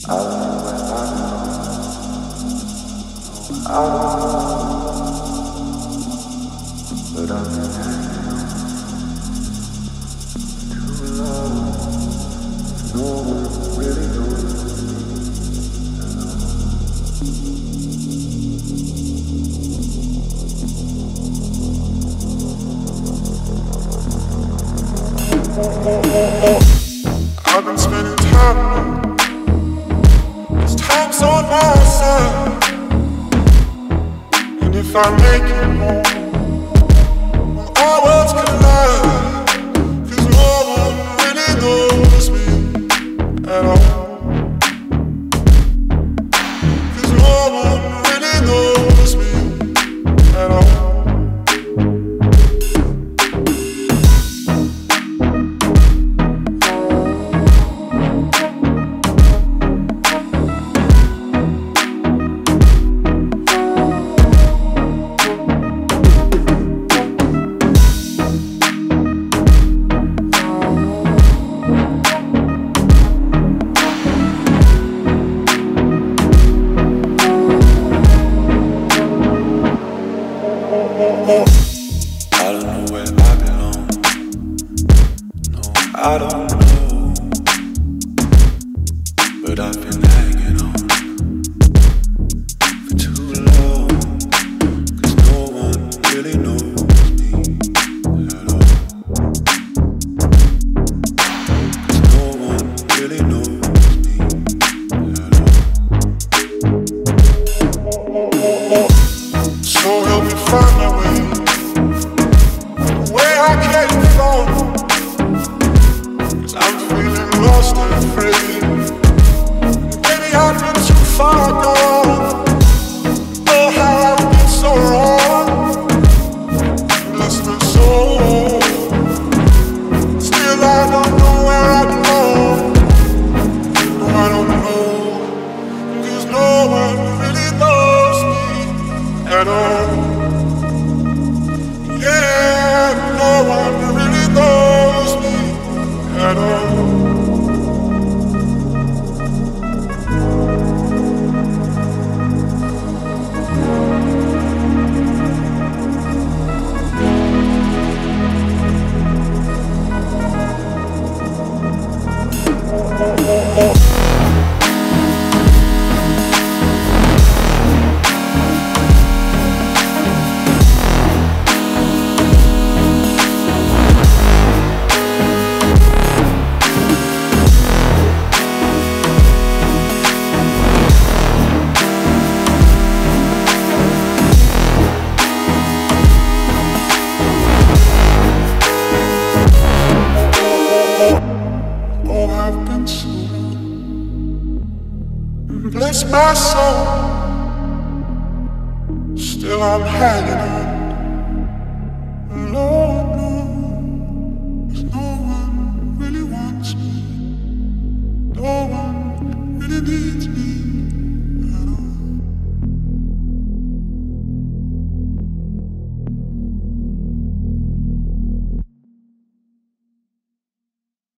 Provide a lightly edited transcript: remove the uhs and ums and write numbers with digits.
I don't know where I belong. I don't know, but I've been hanging on too long. No one really knows me. I've been spending time, this time's on my side. And if I make it home, will our worlds collide? 'Cause no one really knows me at all. 'Cause no one really knows me at all. I don't know where I belong. No, I don't know. But I've been hanging on for too long. 'Cause no one really knows me at all. 'Cause no one really knows me at all. So help me find my way. I can't fall, 'cause I'm feeling lost and afraid. Maybe I've been too far gone. Oh, how I've been so wrong. Bless my soul. Still I don't know where I belong. No, I don't know, 'cause no one really knows me at all. No one really knows me at all. Bless my soul, still I'm hanging on.